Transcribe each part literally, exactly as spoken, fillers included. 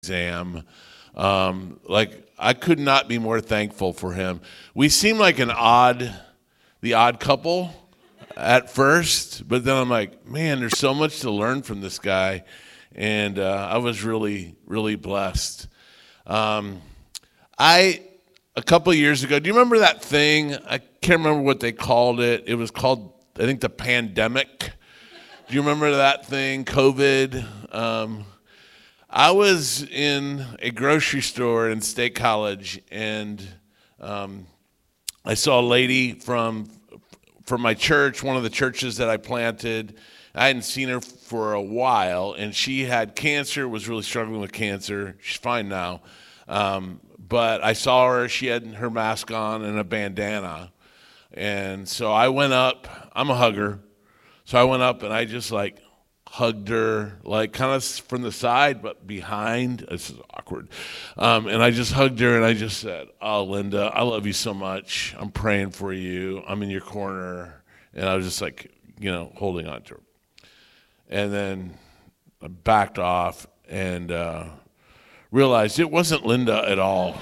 exam. Um, like I could not be more thankful for him. We seem like an odd, the odd couple at first, but then I'm like, man, there's so much to learn from this guy, and uh, I was really, really blessed. Um, I a couple of years ago, do you remember that thing? I can't remember what they called it. It was called, I think, the pandemic. Do you remember that thing, COVID? Um, I was in a grocery store in State College, and um, I saw a lady from from my church, one of the churches that I planted. I hadn't seen her for a while, and she had cancer, was really struggling with cancer. She's fine now. Um, but I saw her, she had her mask on and a bandana. And so I went up, I'm a hugger. So I went up and I just like hugged her, like kind of from the side, but behind. This is awkward. Um, and I just hugged her and I just said, oh, Linda, I love you so much. I'm praying for you. I'm in your corner. And I was just like, you know, holding on to her. And then I backed off and uh, realized it wasn't Linda at all.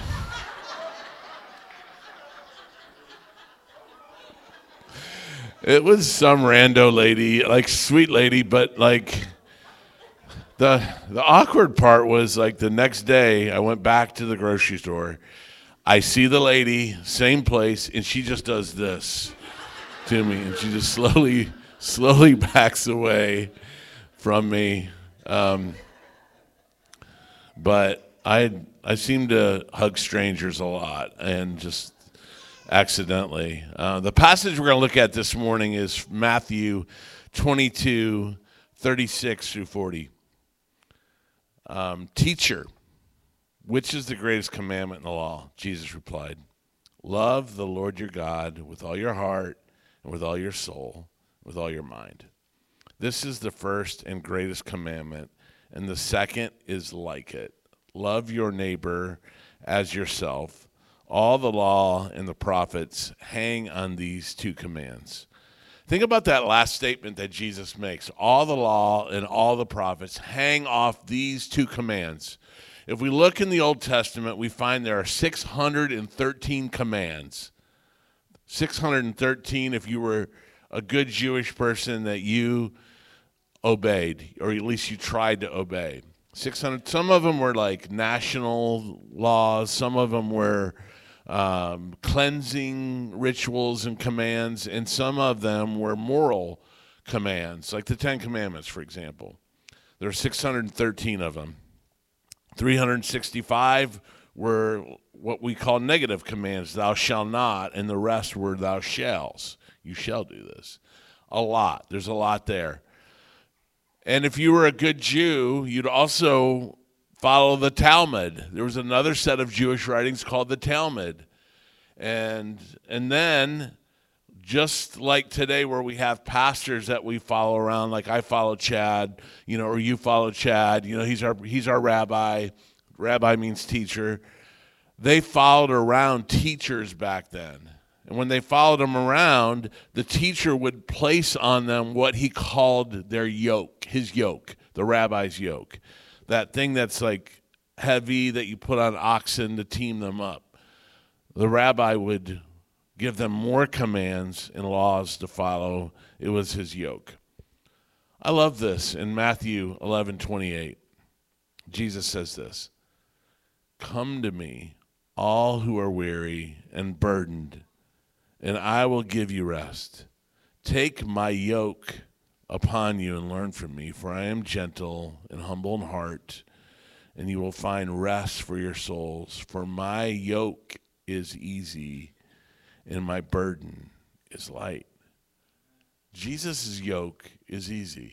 It was some rando lady, like sweet lady, but like the the awkward part was like the next day I went back to the grocery store. I see the lady, same place, and she just does this to me, and she just slowly, slowly backs away from me. Um, but I I seem to hug strangers a lot, and just accidentally. Uh, the passage we're going to look at this morning is Matthew twenty-two, thirty-six through forty. Um, Teacher, which is the greatest commandment in the law? Jesus replied, love the Lord your God with all your heart and with all your soul, with all your mind. This is the first and greatest commandment, and the second is like it. Love your neighbor as yourself. All the law and the prophets hang on these two commands. Think about that last statement that Jesus makes. All the law and all the prophets hang off these two commands. If we look in the Old Testament, we find there are six hundred thirteen commands. six hundred thirteen if you were a good Jewish person that you obeyed, or at least you tried to obey. six hundred. Some of them were like national laws. Some of them were Um, cleansing rituals and commands, and some of them were moral commands, like the Ten Commandments, for example. There are six hundred thirteen of them. three hundred sixty-five were what we call negative commands, thou shalt not, and the rest were thou shalls. You shall do this. A lot. There's a lot there. And if you were a good Jew, you'd also follow the Talmud. There was another set of Jewish writings called the Talmud. And and then, just like today where we have pastors that we follow around, like I follow Chad, you know, or you follow Chad, you know, he's our he's our rabbi. Rabbi means teacher. They followed around teachers back then. And when they followed them around, the teacher would place on them what he called their yoke, his yoke, the rabbi's yoke. That thing that's like heavy that you put on oxen to team them up. The rabbi would give them more commands and laws to follow. It was his yoke. I love this in Matthew eleven twenty-eight. Jesus says this, come to me, all who are weary and burdened, and I will give you rest. Take my yoke upon you and learn from me, for I am gentle and humble in heart, and you will find rest for your souls. For my yoke is easy and my burden is light. Jesus' yoke is easy.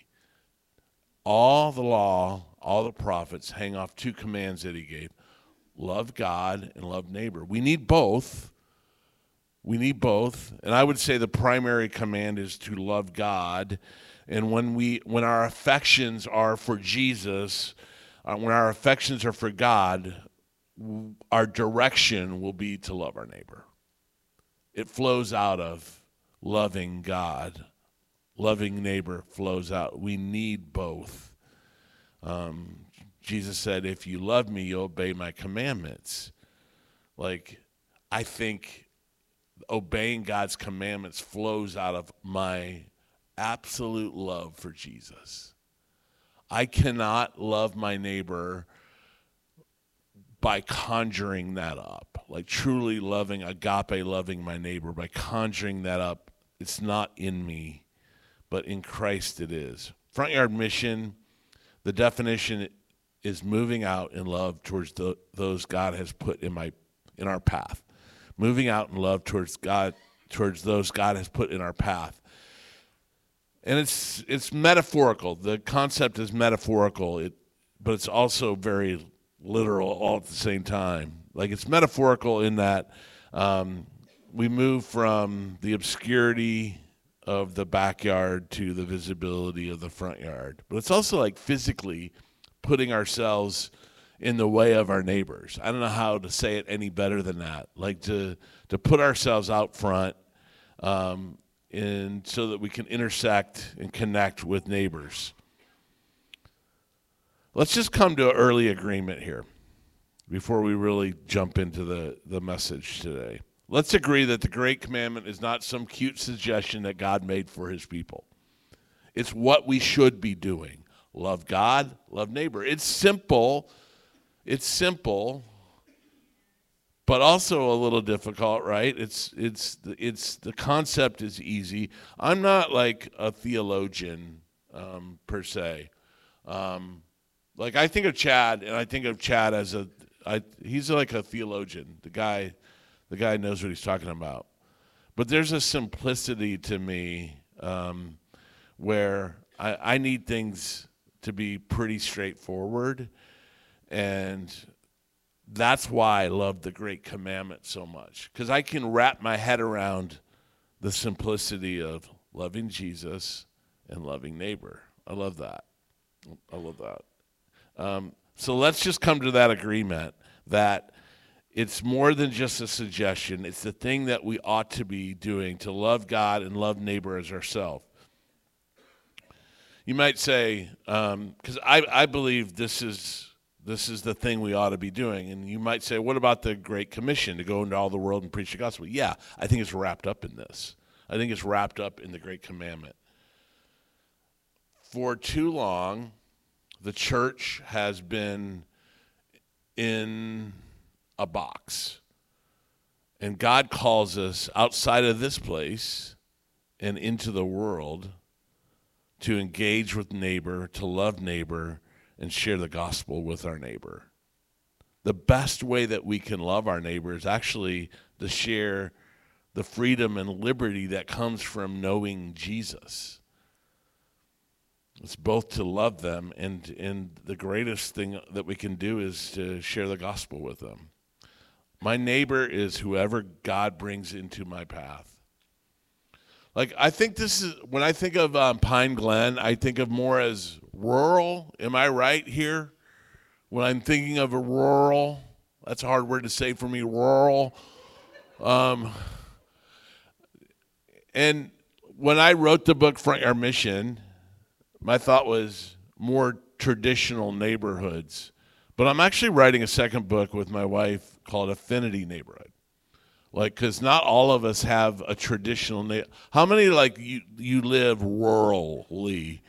All the law, all the prophets hang off two commands that he gave. Love God and love neighbor. We need both. We need both. And I would say the primary command is to love God. And when we, when our affections are for Jesus, uh, when our affections are for God, w- our direction will be to love our neighbor. It flows out of loving God. Loving neighbor flows out. We need both. Um, Jesus said, if you love me, you'll obey my commandments. Like, I think obeying God's commandments flows out of my absolute love for Jesus. I cannot love my neighbor by conjuring that up, like truly loving, agape loving my neighbor, by conjuring that up. It's not in me, but in Christ it is. Front Yard Mission, the definition is moving out in love towards the, those God has put in my in our path. Moving out in love towards God, towards those God has put in our path. And it's it's metaphorical. The concept is metaphorical, it, but it's also very literal all at the same time. Like, it's metaphorical in that um, we move from the obscurity of the backyard to the visibility of the front yard. But it's also like physically putting ourselves in the way of our neighbors. I don't know how to say it any better than that. Like to to put ourselves out front, um, and so that we can intersect and connect with neighbors. Let's just come to an early agreement here before we really jump into the, the message today. Let's agree that the Great Commandment is not some cute suggestion that God made for his people. It's what we should be doing. Love God, love neighbor. It's simple. It's simple, but also a little difficult, right? It's it's it's the concept is easy. I'm not like a theologian um, per se. Um, like I think of Chad, and I think of Chad as a I, he's like a theologian. The guy, the guy knows what he's talking about. But there's a simplicity to me um, where I, I need things to be pretty straightforward. And that's why I love the Great Commandment so much, because I can wrap my head around the simplicity of loving Jesus and loving neighbor. I love that. I love that. Um, so let's just come to that agreement that it's more than just a suggestion. It's the thing that we ought to be doing, to love God and love neighbor as ourselves. You might say, because um, I, I believe this is this is the thing we ought to be doing. And you might say, what about the Great Commission to go into all the world and preach the gospel? Yeah, I think it's wrapped up in this. I think it's wrapped up in the Great Commandment. For too long, the church has been in a box. And God calls us outside of this place and into the world to engage with neighbor, to love neighbor, and share the gospel with our neighbor. The best way that we can love our neighbor is actually to share the freedom and liberty that comes from knowing Jesus. It's both to love them, and, and the greatest thing that we can do is to share the gospel with them. My neighbor is whoever God brings into my path. Like, I think this is, when I think of um, Pine Glen, I think of more as rural. Am I right here? When I'm thinking of a rural, that's a hard word to say for me, rural. Um, and when I wrote the book, Front Yard Mission, my thought was more traditional neighborhoods. But I'm actually writing a second book with my wife called Affinity Neighborhood. Like, because not all of us have a traditional na- How many, like, you, you live rurally?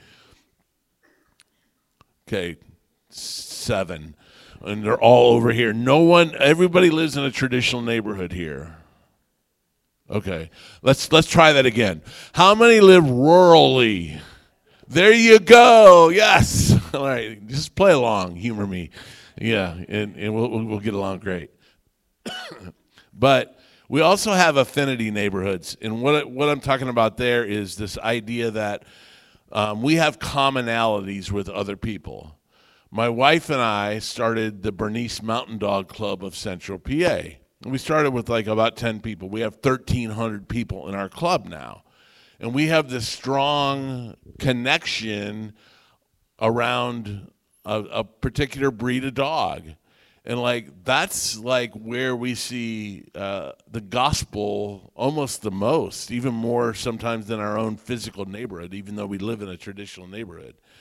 Okay, seven. And they're all over here. No one, everybody lives in a traditional neighborhood here. Okay, let's let's try that again. How many live rurally? There you go. Yes. All right, just play along. Humor me. Yeah, and, and we'll, we'll get along great. But we also have affinity neighborhoods. And what, what I'm talking about there is this idea that um, we have commonalities with other people. My wife and I started the Bernice Mountain Dog Club of Central P A. We started with like about ten people. We have thirteen hundred people in our club now. And we have this strong connection around a, a particular breed of dog. And like that's like where we see uh, the gospel almost the most, even more sometimes than our own physical neighborhood, even though we live in a traditional neighborhood.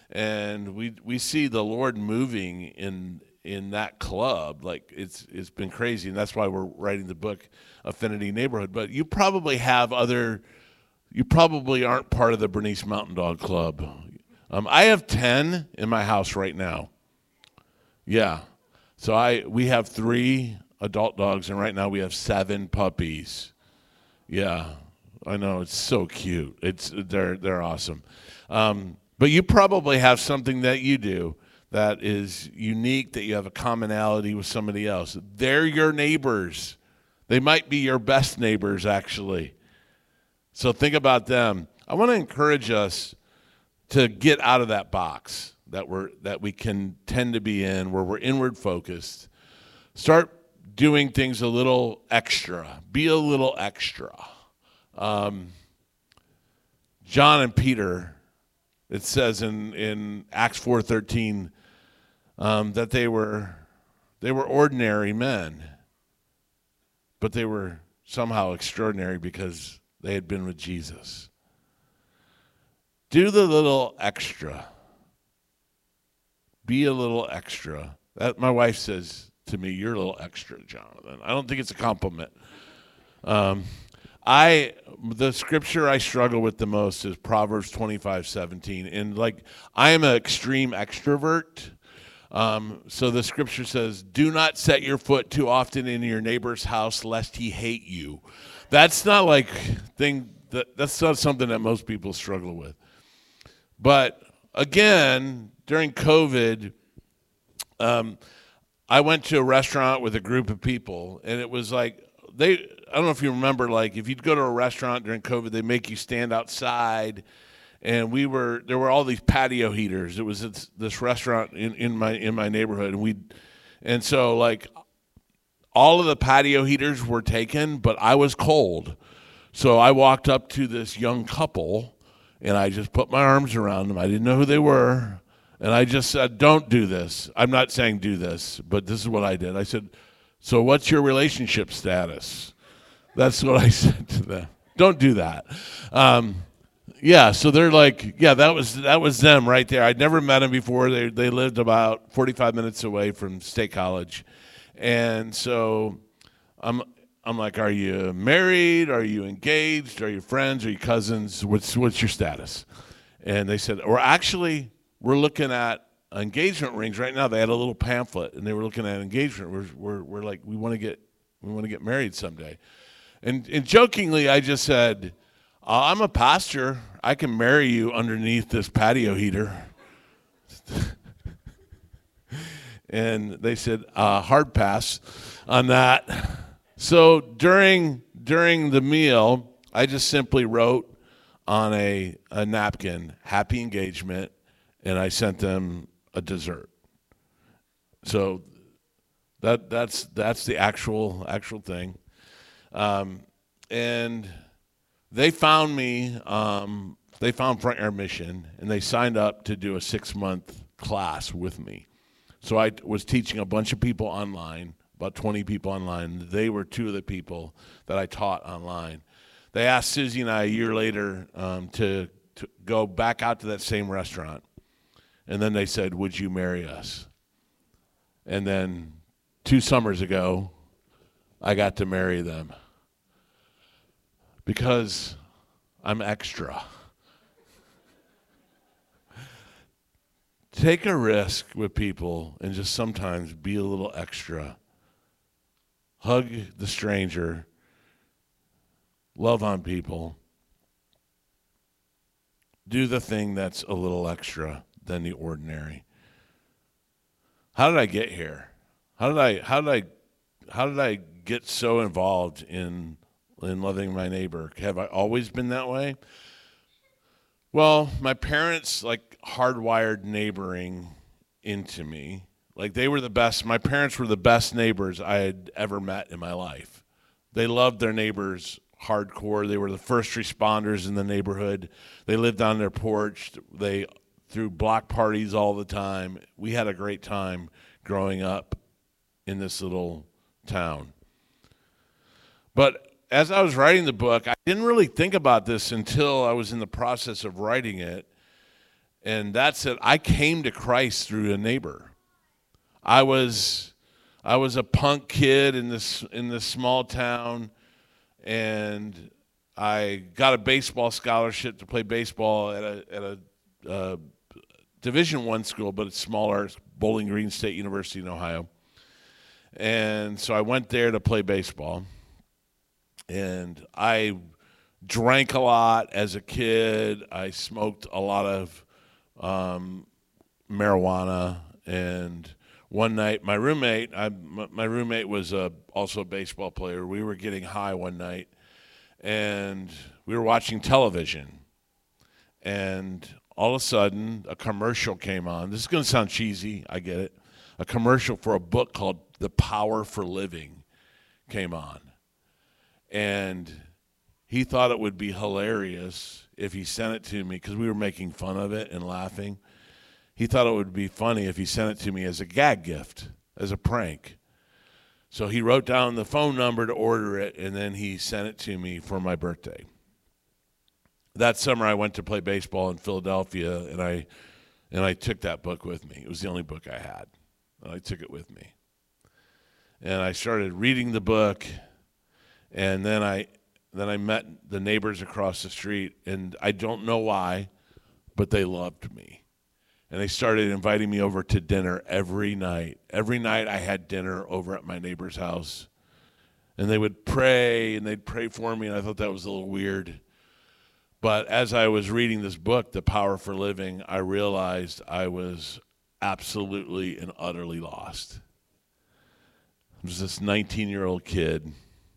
and we we see the Lord moving in in that club. Like it's it's been crazy, and that's why we're writing the book Affinity Neighborhood. But you probably have other. You probably aren't part of the Bernice Mountain Dog Club. Um, I have ten in my house right now. Yeah, so I we have three adult dogs, and right now we have seven puppies. Yeah, I know, it's so cute. It's they're they're awesome. Um, but you probably have something that you do that is unique, that you have a commonality with somebody else. They're your neighbors. They might be your best neighbors, actually. So think about them. I want to encourage us to get out of that box that we're that we can tend to be in, where we're inward focused. Start doing things a little extra. Be a little extra. Um, John and Peter, it says in, in Acts four thirteen um, that they were they were ordinary men, but they were somehow extraordinary because they had been with Jesus. Do the little extra. Be a little extra. That my wife says to me, "You're a little extra, Jonathan." I don't think it's a compliment. Um, I the scripture I struggle with the most is Proverbs twenty-five seventeen, and like I am an extreme extrovert. Um, so the scripture says, "Do not set your foot too often in your neighbor's house, lest he hate you." That's not like thing that that's not something that most people struggle with. But again, during COVID, um, I went to a restaurant with a group of people, and it was like they. I don't know if you remember, like if you'd go to a restaurant during COVID, they make you stand outside, and we were there were all these patio heaters. It was this, this restaurant in, in my in my neighborhood, and we, and so like all of the patio heaters were taken, but I was cold, so I walked up to this young couple. And I just put my arms around them. I didn't know who they were. And I just said, "Don't do this." I'm not saying do this, but this is what I did. I said, "So what's your relationship status?" That's what I said to them. Don't do that. Um, yeah, so they're like, yeah, that was that was them right there. I'd never met them before. They they lived about forty-five minutes away from State College. And so I'm I'm like, "Are you married? Are you engaged? Are you friends? Are you cousins? What's what's your status?" And they said, "Or actually, we're looking at engagement rings right now." They had a little pamphlet, and they were looking at engagement. We're we're, we're like, we want to get we want to get married someday. And and jokingly, I just said, uh, "I'm a pastor. I can marry you underneath this patio heater." And they said, uh, "Hard pass on that." So during during the meal, I just simply wrote on a, a napkin, "Happy engagement," and I sent them a dessert. So that that's that's the actual actual thing. Um, and they found me. Um, they found Front Yard Mission, and they signed up to do a six month class with me. So I was teaching a bunch of people online. About twenty people online. They were two of the people that I taught online. They asked Susie and I a year later um, to, to go back out to that same restaurant. And then they said, "Would you marry us?" And then two summers ago, I got to marry them. Because I'm extra. Take a risk with people and just sometimes be a little extra. Hug the stranger. Love on people. Do the thing that's a little extra than the ordinary. How did I get here? How did I how did I how did I get so involved in in loving my neighbor? Have I always been that way? Well, my parents like hardwired neighboring into me. Like they were the best, my parents were the best neighbors I had ever met in my life. They loved their neighbors hardcore. They were the first responders in the neighborhood. They lived on their porch. They threw block parties all the time. We had a great time growing up in this little town. But as I was writing the book, I didn't really think about this until I was in the process of writing it. And that's it. I came to Christ through a neighbor. I was I was a punk kid in this in this small town, and I got a baseball scholarship to play baseball at a at a uh, Division One school, but it's smaller, it's Bowling Green State University in Ohio. And so I went there to play baseball, and I drank a lot as a kid. I smoked a lot of um, marijuana, and one night my roommate, I, my roommate was a, also a baseball player. We were getting high one night, and we were watching television, and all of a sudden a commercial came on. This is going to sound cheesy, I get it. A commercial for a book called The Power for Living came on, and he thought it would be hilarious if he sent it to me, because we were making fun of it and laughing. He thought it would be funny if he sent it to me as a gag gift, as a prank. So he wrote down the phone number to order it, and then he sent it to me for my birthday. That summer I went to play baseball in Philadelphia, and I and I took that book with me. It was the only book I had, and I took it with me. And I started reading the book, and then I then I met the neighbors across the street, and I don't know why, but they loved me. And they started inviting me over to dinner every night. Every night I had dinner over at my neighbor's house. And they would pray, and they'd pray for me, and I thought that was a little weird. But as I was reading this book, The Power for Living, I realized I was absolutely and utterly lost. I was this nineteen-year-old kid,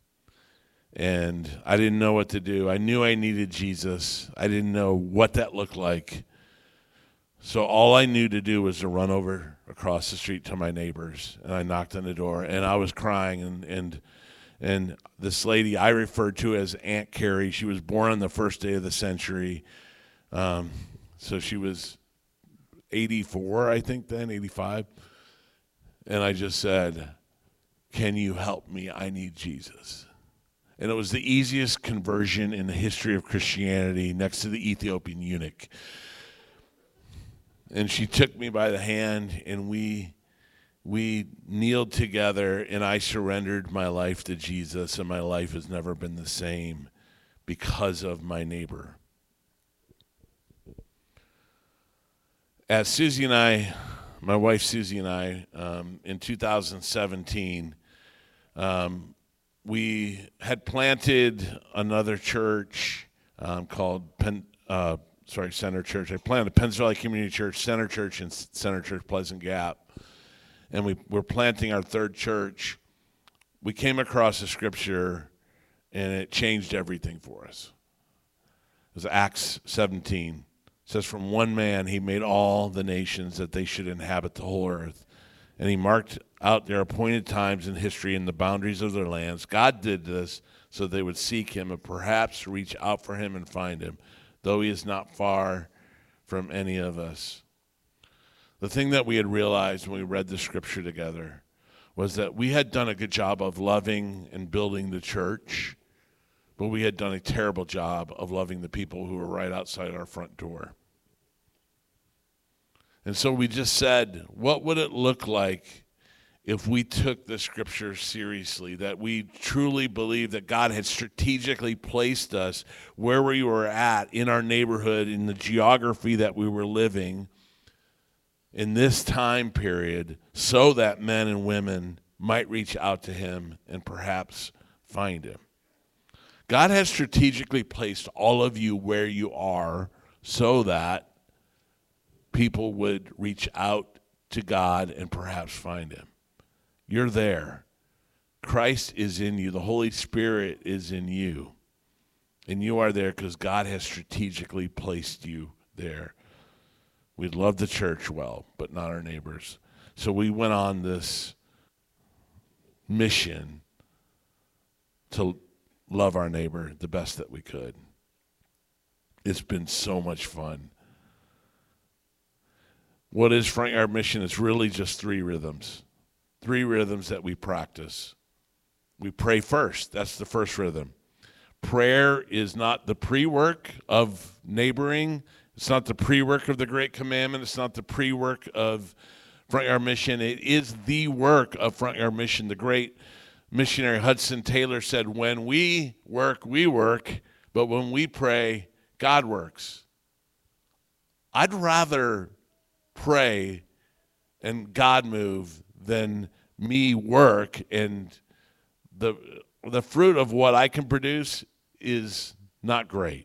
and I didn't know what to do. I knew I needed Jesus. I didn't know what that looked like. So all I knew to do was to run over across the street to my neighbors, and I knocked on the door, and I was crying, and and and this lady I referred to as Aunt Carrie, she was born on the first day of the century, um, so she was eighty-four, I think then, eighty-five, and I just said, "Can you help me? I need Jesus." And it was the easiest conversion in the history of Christianity, next to the Ethiopian eunuch. And she took me by the hand, and we we kneeled together, and I surrendered my life to Jesus, and my life has never been the same because of my neighbor. As Susie and I, my wife Susie and I, um, in two thousand seventeen, um, we had planted another church um, called Penn, uh, sorry, Center Church. I planted Penns Valley Community Church, Center Church, and Center Church Pleasant Gap. And we were planting our third church. We came across a scripture, and it changed everything for us. It was Acts seventeen. It says, "From one man he made all the nations that they should inhabit the whole earth. And he marked out their appointed times in history and the boundaries of their lands." God did this so they would seek him and perhaps reach out for him and find him, though he is not far from any of us. The thing that we had realized when we read the scripture together was that we had done a good job of loving and building the church, but we had done a terrible job of loving the people who were right outside our front door. And so we just said, what would it look like if we took the scripture seriously, that we truly believed that God had strategically placed us where we were at in our neighborhood, in the geography that we were living in this time period, so that men and women might reach out to him and perhaps find him. God has strategically placed all of you where you are so that people would reach out to God and perhaps find him. You're there. Christ is in you. The Holy Spirit is in you. And you are there because God has strategically placed you there. We'd love the church well, but not our neighbors. So we went on this mission to love our neighbor the best that we could. It's been so much fun. What is Front Yard Mission? It's really just three rhythms. Three rhythms that we practice. We pray first. That's the first rhythm. Prayer is not the pre-work of neighboring. It's not the pre-work of the Great Commandment. It's not the pre-work of Front Yard Mission. It is the work of Front Yard Mission. The great missionary Hudson Taylor said, when we work, we work, but when we pray, God works. I'd rather pray and God move than me work, and the the fruit of what I can produce is not great.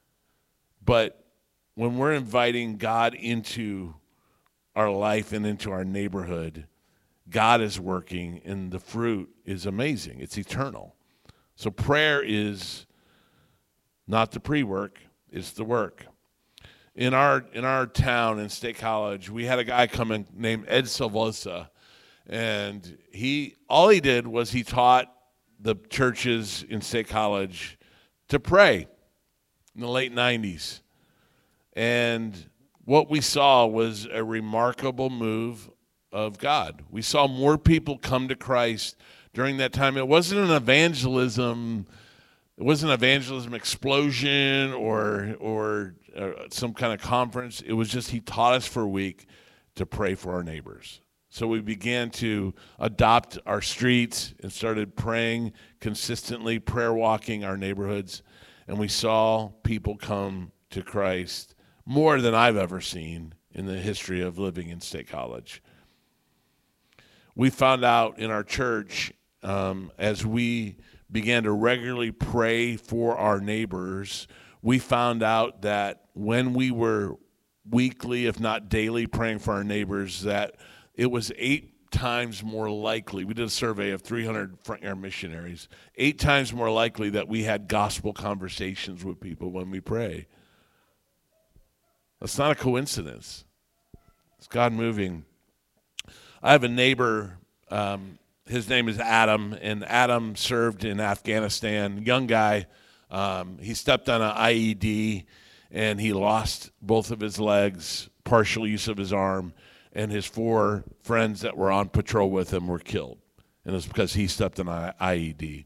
But when we're inviting God into our life and into our neighborhood, God is working, and the fruit is amazing. It's eternal. So prayer is not the pre-work, it's the work. In our in our town in State College, we had a guy come in named Ed Silvosa, and he all he did was he taught the churches in State College to pray in the late nineties. And what we saw was a remarkable move of God. We saw more people come to Christ during that time. It wasn't an evangelism, it wasn't an evangelism explosion or or uh, some kind of conference. It was just he taught us for a week to pray for our neighbors. So we began to adopt our streets and started praying consistently, prayer walking our neighborhoods, and we saw people come to Christ more than I've ever seen in the history of living in State College. We found out in our church, um, as we began to regularly pray for our neighbors, we found out that when we were weekly, if not daily, praying for our neighbors, that it was eight times more likely. We did a survey of three hundred Front Yard missionaries. Eight times more likely that we had gospel conversations with people when we pray. That's not a coincidence. It's God moving. I have a neighbor, um, his name is Adam, and Adam served in Afghanistan, young guy. Um, he stepped on an I E D, and he lost both of his legs, partial use of his arm, and his four friends that were on patrol with him were killed. And it's because he stepped on an I E D.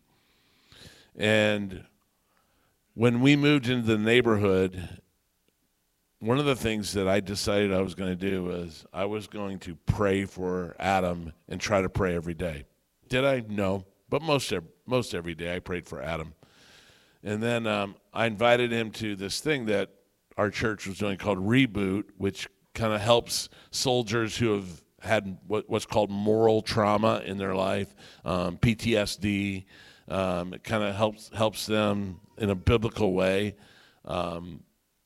And when we moved into the neighborhood, one of the things that I decided I was going to do was I was going to pray for Adam and try to pray every day. Did I? No. But most most every day I prayed for Adam. And then um, I invited him to this thing that our church was doing called Reboot, which kind of helps soldiers who have had what, what's called moral trauma in their life, um, P T S D. Um, it kind of helps helps them in a biblical way. Um,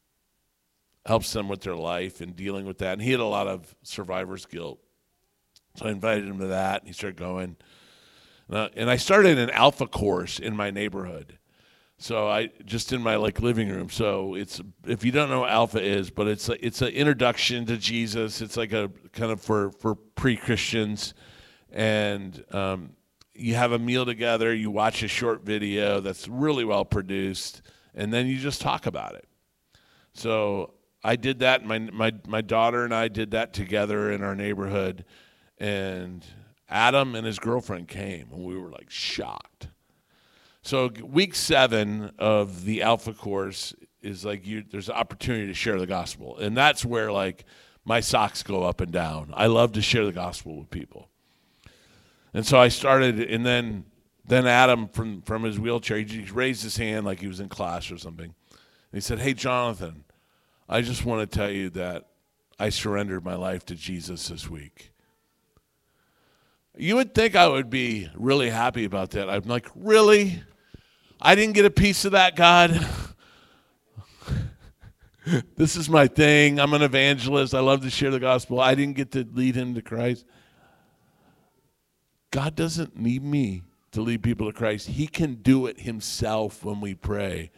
helps them with their life and dealing with that. And he had a lot of survivor's guilt. So I invited him to that, and he started going. Uh, and I started an Alpha course in my neighborhood. So I just in my like living room. So it's, if you don't know what Alpha is, but it's a, it's an introduction to Jesus. It's like a kind of for, for pre-Christians. And um, you have a meal together. You watch a short video that's really well produced, and then you just talk about it. So I did that. My my my daughter and I did that together in our neighborhood, and Adam and his girlfriend came, and we were like shocked. So week seven of the Alpha course is like you. There's an opportunity to share the gospel, and that's where like my socks go up and down. I love to share the gospel with people, and so I started, and then then Adam from from his wheelchair, he raised his hand like he was in class or something, and he said, "Hey, Jonathan, I just want to tell you that I surrendered my life to Jesus this week." You would think I would be really happy about that. I'm like, really? I didn't get a piece of that, God? This is my thing. I'm an evangelist. I love to share the gospel. I didn't get to lead him to Christ. God doesn't need me to lead people to Christ. He can do it himself when we pray.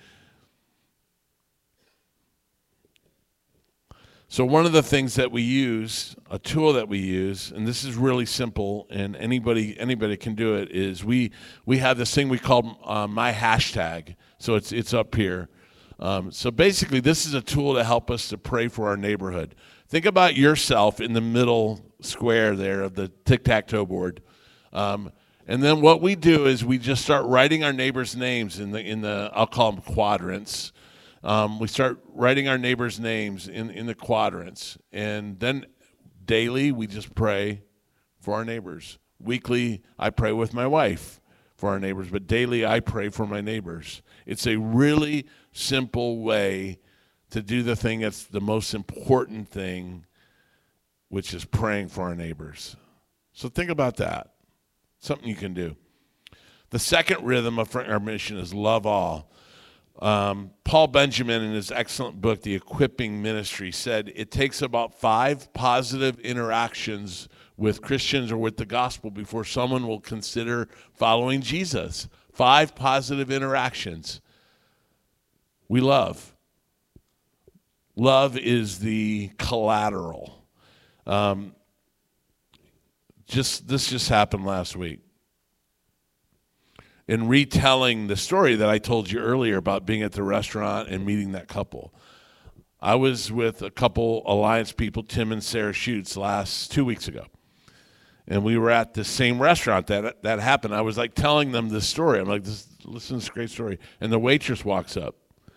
So one of the things that we use, a tool that we use, and this is really simple, and anybody anybody can do it, is we we have this thing we call uh, my hashtag. So it's it's up here. Um, so basically, this is a tool to help us to pray for our neighborhood. Think about yourself in the middle square there of the tic-tac-toe board, um, and then what we do is we just start writing our neighbors' names in the in the I'll call them quadrants. Um, we start writing our neighbors' names in, in the quadrants. And then daily, we just pray for our neighbors. Weekly, I pray with my wife for our neighbors. But daily, I pray for my neighbors. It's a really simple way to do the thing that's the most important thing, which is praying for our neighbors. So think about that. Something you can do. The second rhythm of our mission is love all. Um, Paul Benjamin, in his excellent book, The Equipping Ministry, said it takes about five positive interactions with Christians or with the gospel before someone will consider following Jesus. Five positive interactions. We love. Love is the collateral. Um, just this just happened last week. In retelling the story that I told you earlier about being at the restaurant and meeting that couple, I was with a couple Alliance people, Tim and Sarah Schutz, last two weeks ago. And we were at the same restaurant that that happened. I was like telling them this story. I'm like, this, listen to this great story. And the waitress walks up.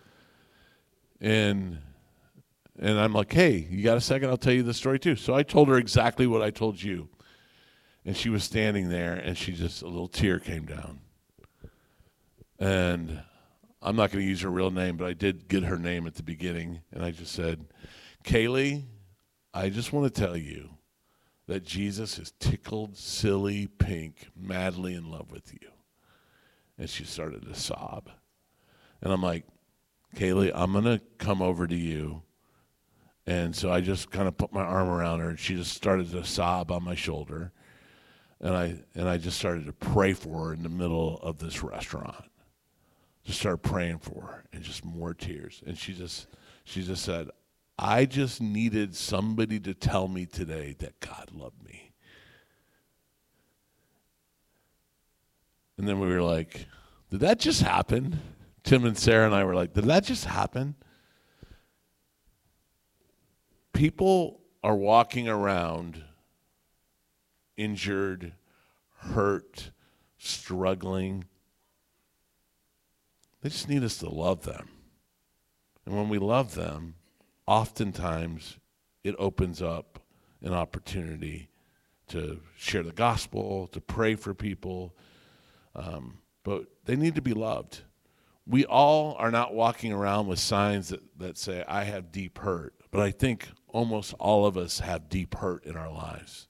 And and I'm like, hey, you got a second? I'll tell you the story too. So I told her exactly what I told you. And she was standing there, and she just, a little tear came down. And I'm not going to use her real name, but I did get her name at the beginning. And I just said, Kaylee, I just want to tell you that Jesus is tickled, silly, pink, madly in love with you. And she started to sob. And I'm like, Kaylee, I'm going to come over to you. And so I just kind of put my arm around her, and she just started to sob on my shoulder. And I and I just started to pray for her in the middle of this restaurant. Just started praying for her, and just more tears. And she just she just said, I just needed somebody to tell me today that God loved me. And then we were like, did that just happen? Tim and Sarah and I were like, did that just happen? People are walking around injured, hurt, struggling. They just need us to love them. And when we love them, oftentimes it opens up an opportunity to share the gospel, to pray for people. Um, but they need to be loved. We all are not walking around with signs that, that say, I have deep hurt. But I think almost all of us have deep hurt in our lives.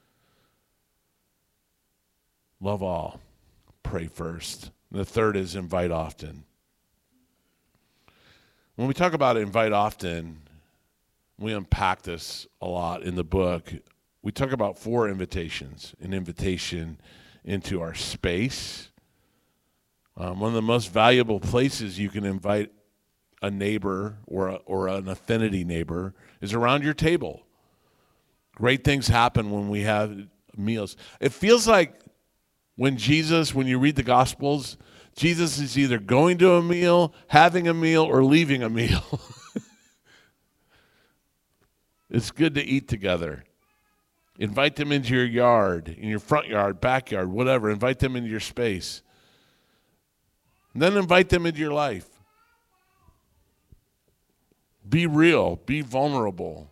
Love all. Pray first. And the third is invite often. When we talk about invite often, we unpack this a lot in the book. We talk about four invitations. An invitation into our space. Um, one of the most valuable places you can invite a neighbor or a, or an affinity neighbor is around your table. Great things happen when we have meals. It feels like when Jesus, when you read the Gospels, Jesus is either going to a meal, having a meal, or leaving a meal. It's good to eat together. Invite them into your yard, in your front yard, backyard, whatever. Invite them into your space. And then invite them into your life. Be real. Be vulnerable.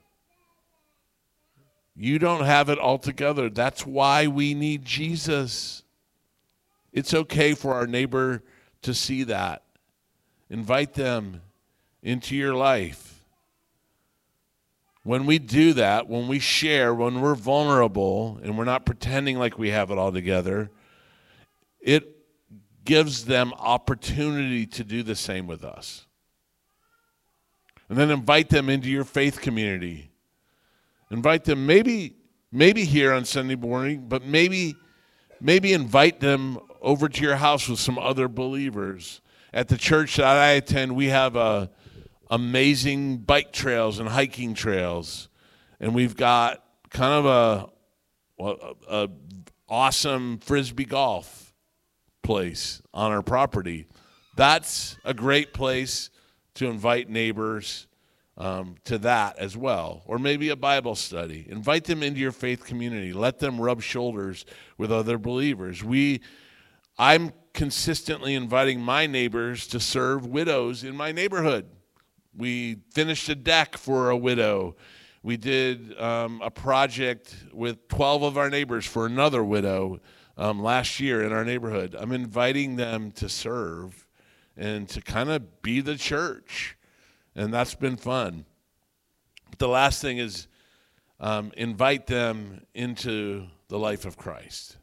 You don't have it all together. That's why we need Jesus. It's okay for our neighbor to see that. Invite them into your life. When we do that, when we share, when we're vulnerable and we're not pretending like we have it all together, it gives them opportunity to do the same with us. And then invite them into your faith community. Invite them maybe maybe here on Sunday morning, but maybe maybe invite them over to your house with some other believers. At the church that I attend, we have uh, amazing bike trails and hiking trails. And we've got kind of a, a, a awesome Frisbee golf place on our property. That's a great place to invite neighbors um, to that as well. Or maybe a Bible study. Invite them into your faith community. Let them rub shoulders with other believers. We I'm consistently inviting my neighbors to serve widows in my neighborhood. We finished a deck for a widow. We did um, a project with twelve of our neighbors for another widow um, last year in our neighborhood. I'm inviting them to serve and to kind of be the church, and that's been fun. But the last thing is um, invite them into the life of Christ.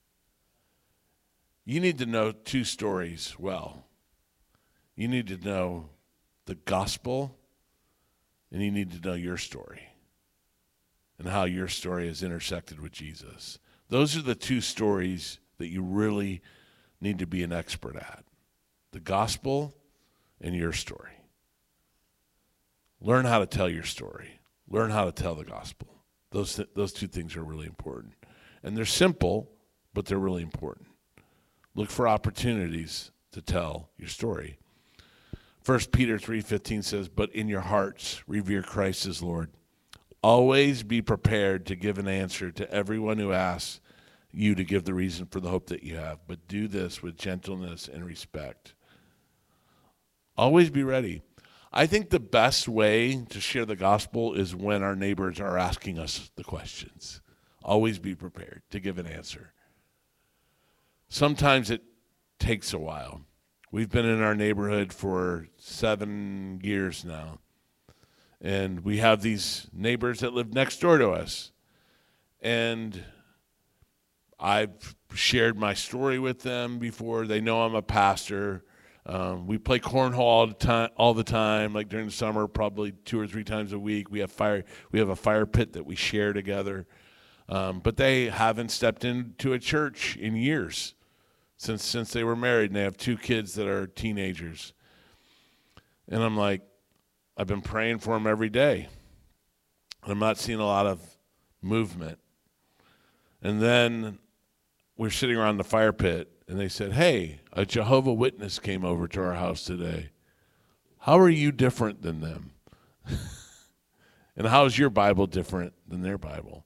You need to know two stories well. You need to know the gospel, and you need to know your story and how your story is intersected with Jesus. Those are the two stories that you really need to be an expert at. The gospel and your story. Learn how to tell your story. Learn how to tell the gospel. Those, th- those two things are really important. And they're simple, but they're really important. Look for opportunities to tell your story. First Peter three fifteen says, "But in your hearts revere Christ as Lord. Always be prepared to give an answer to everyone who asks you to give the reason for the hope that you have. But do this with gentleness and respect." Always be ready. I think the best way to share the gospel is when our neighbors are asking us the questions. Always be prepared to give an answer. Sometimes it takes a while. We've been in our neighborhood for seven years now, and we have these neighbors that live next door to us. And I've shared my story with them before. They know I'm a pastor. Um, we play cornhole all the time. All the time, like during the summer, probably two or three times a week. We have fire. We have a fire pit that we share together. Um, but they haven't stepped into a church in years. Since since they were married, and they have two kids that are teenagers. And I'm like, I've been praying for them every day. I'm not seeing a lot of movement. And then we're sitting around the fire pit, and they said, "Hey, a Jehovah's Witness came over to our house today. How are you different than them? And how is your Bible different than their Bible?"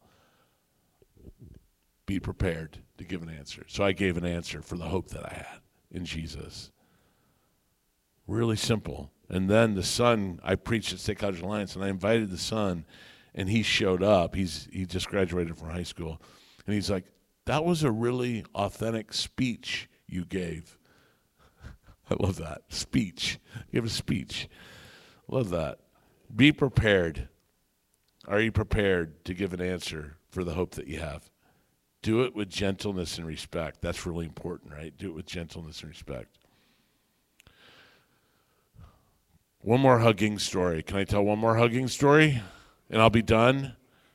Be prepared to give an answer. So I gave an answer for the hope that I had in Jesus. Really simple. And then the son, I preached at State College Alliance, and I invited the son, and he showed up. He's he just graduated from high school. And he's like, "That was a really authentic speech you gave." I love that. Speech. Give a speech. Love that. Be prepared. Are you prepared to give an answer for the hope that you have? Do it with gentleness and respect. That's really important, right? Do it with gentleness and respect. One more hugging story. Can I tell one more hugging story? And I'll be done.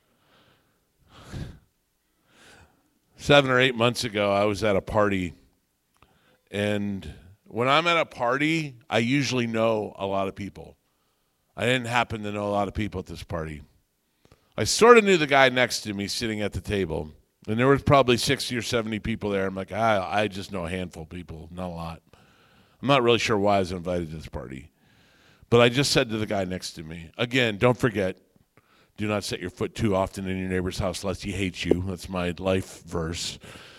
Seven or eight months ago, I was at a party. And when I'm at a party, I usually know a lot of people. I didn't happen to know a lot of people at this party. I sort of knew the guy next to me sitting at the table. And there was probably sixty or seventy people there. I'm like, I, I just know a handful of people, not a lot. I'm not really sure why I was invited to this party. But I just said to the guy next to me, again, don't forget, do not set your foot too often in your neighbor's house lest he hates you. That's my life verse.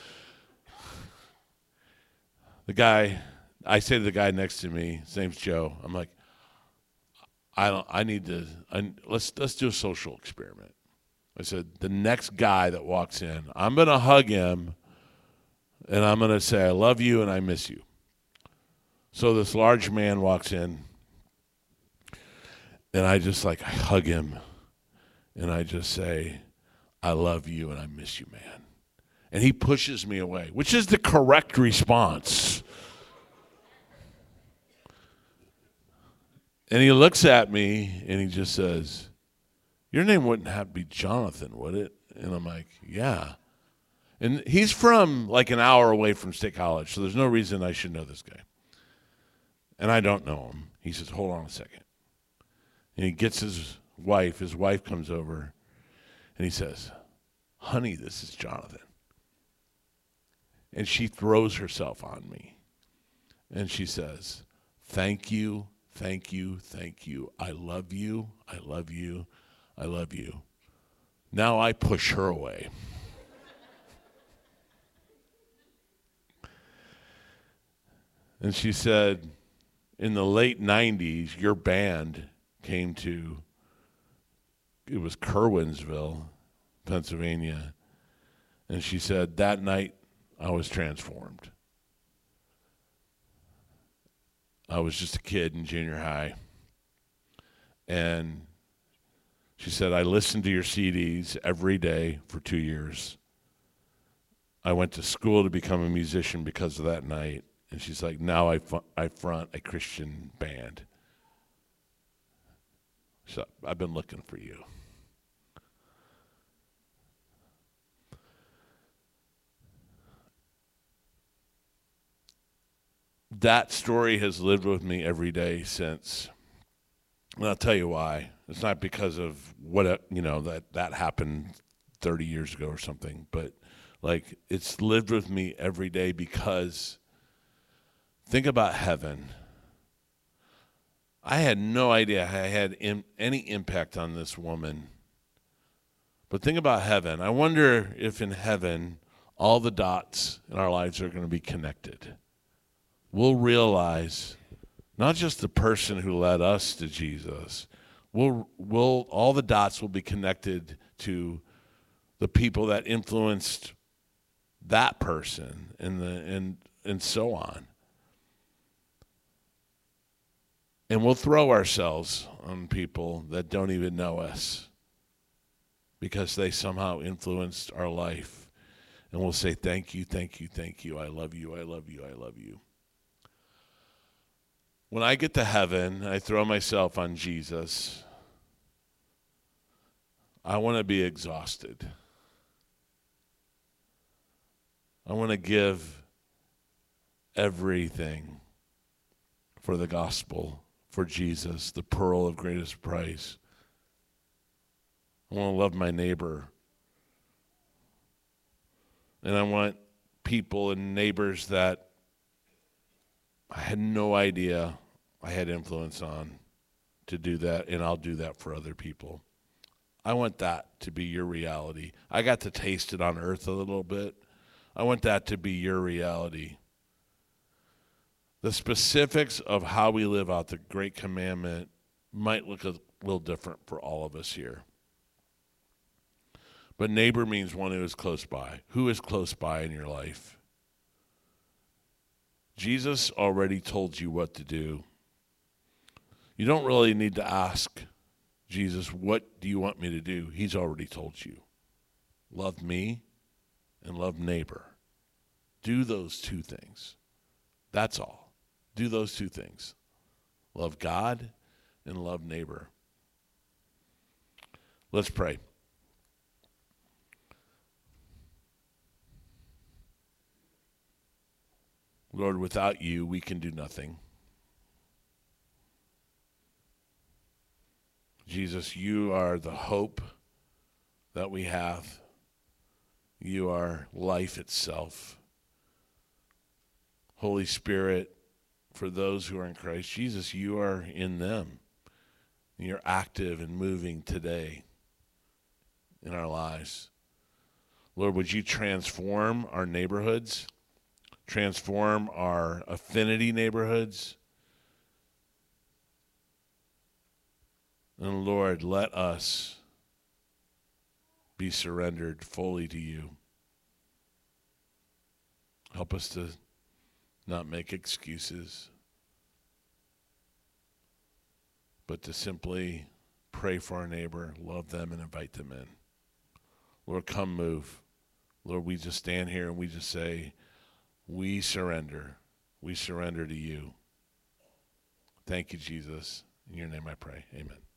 The guy, I say to the guy next to me, his name's Joe. I'm like, I don't. I need to. I, let's let's do a social experiment. I said, the next guy that walks in, I'm going to hug him, and I'm going to say, I love you and I miss you. So this large man walks in, and I just like, I hug him, and I just say, I love you and I miss you, man. And he pushes me away, which is the correct response. And he looks at me, and he just says, your name wouldn't have to be Jonathan, would it? And I'm like, yeah. And he's from like an hour away from State College, so there's no reason I should know this guy. And I don't know him. He says, hold on a second. And he gets his wife. His wife comes over, and he says, honey, this is Jonathan. And she throws herself on me. And she says, thank you, thank you, thank you. I love you, I love you. I love you. Now I push her away. And she said, in the late nineties, your band came to, it was Kerwinsville, Pennsylvania, and she said, that night I was transformed. I was just a kid in junior high, and she said, I listened to your C Ds every day for two years. I went to school to become a musician because of that night. And she's like, now I, fu- I front a Christian band. So I've been looking for you. That story has lived with me every day since. And I'll tell you why. It's not because of what, you know, that, that happened thirty years ago or something, but like it's lived with me every day because think about heaven. I had no idea I had in, any impact on this woman. But think about heaven. I wonder if in heaven all the dots in our lives are going to be connected. We'll realize not just the person who led us to Jesus, we'll, we'll, all the dots will be connected to the people that influenced that person and, the, and, and so on. And we'll throw ourselves on people that don't even know us because they somehow influenced our life. And we'll say, thank you, thank you, thank you. I love you, I love you, I love you. When I get to heaven, I throw myself on Jesus. I want to be exhausted. I want to give everything for the gospel, for Jesus, the pearl of greatest price. I want to love my neighbor. And I want people and neighbors that I had no idea I had influence on to do that, and I'll do that for other people. I want that to be your reality. I got to taste it on earth a little bit. I want that to be your reality. The specifics of how we live out the Great Commandment might look a little different for all of us here. But neighbor means one who is close by. Who is close by in your life? Jesus already told you what to do. You don't really need to ask Jesus, what do you want me to do? He's already told you. Love me and love neighbor. Do those two things. That's all. Do those two things. Love God and love neighbor. Let's pray. Lord, without you, we can do nothing. Jesus, you are the hope that we have. You are life itself. Holy Spirit, for those who are in Christ Jesus, you are in them. You're active and moving today in our lives. Lord, would you transform our neighborhoods, transform our affinity neighborhoods? And Lord, let us be surrendered fully to you. Help us to not make excuses, but to simply pray for our neighbor, love them, and invite them in. Lord, come move. Lord, we just stand here and we just say, we surrender. We surrender to you. Thank you, Jesus. In your name I pray. Amen.